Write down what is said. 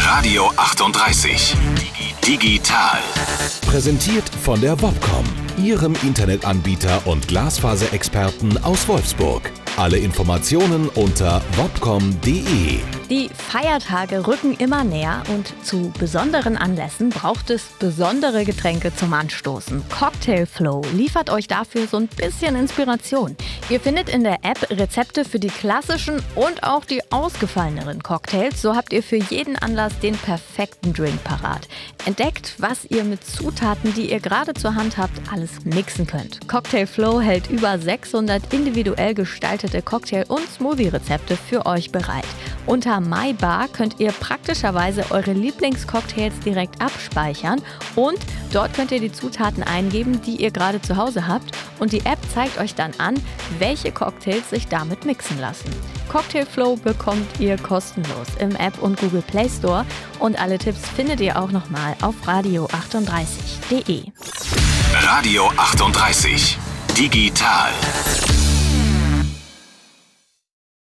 Radio 38. Digital. Präsentiert von der Wobcom, Ihrem Internetanbieter und Glasfaserexperten aus Wolfsburg. Alle Informationen unter wobcom.de. Die Feiertage rücken immer näher und zu besonderen Anlässen braucht es besondere Getränke zum Anstoßen. Cocktail Flow liefert euch dafür so ein bisschen Inspiration. Ihr findet in der App Rezepte für die klassischen und auch die ausgefalleneren Cocktails. So habt ihr für jeden Anlass den perfekten Drink parat. Entdeckt, was ihr mit Zutaten, die ihr gerade zur Hand habt, alles mixen könnt. Cocktail Flow hält über 600 individuell gestaltete Cocktail- und Smoothie-Rezepte für euch bereit. Unter MyBar könnt ihr praktischerweise eure Lieblingscocktails direkt abspeichern und dort könnt ihr die Zutaten eingeben, die ihr gerade zu Hause habt, und die App zeigt euch dann an, welche Cocktails sich damit mixen lassen. Cocktail Flow bekommt ihr kostenlos im App und Google Play Store und alle Tipps findet ihr auch nochmal auf radio38.de. Radio 38. Digital.